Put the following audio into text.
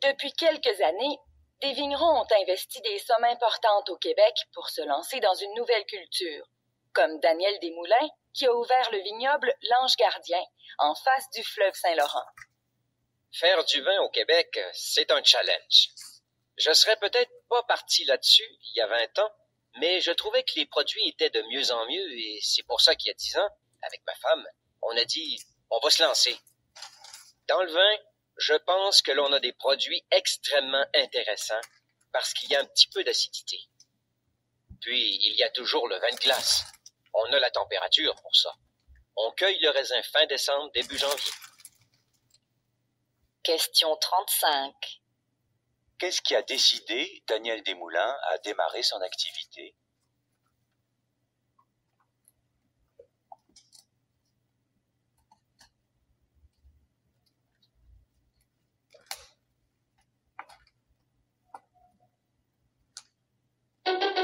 Depuis quelques années, des vignerons ont investi des sommes importantes au Québec pour se lancer dans une nouvelle culture, comme Daniel Desmoulins, qui a ouvert le vignoble L'Ange Gardien, en face du fleuve Saint-Laurent. Faire du vin au Québec, c'est un challenge. Je serais peut-être pas parti là-dessus il y a 20 ans, mais je trouvais que les produits étaient de mieux en mieux et c'est pour ça qu'il y a 10 ans, avec ma femme, on a dit « on va se lancer ». Dans le vin, je pense que l'on a des produits extrêmement intéressants parce qu'il y a un petit peu d'acidité. Puis, il y a toujours le vin de glace. On a la température pour ça. On cueille le raisin fin décembre, début janvier. Question 35. Qu'est-ce qui a décidé Daniel Desmoulins à démarrer son activité?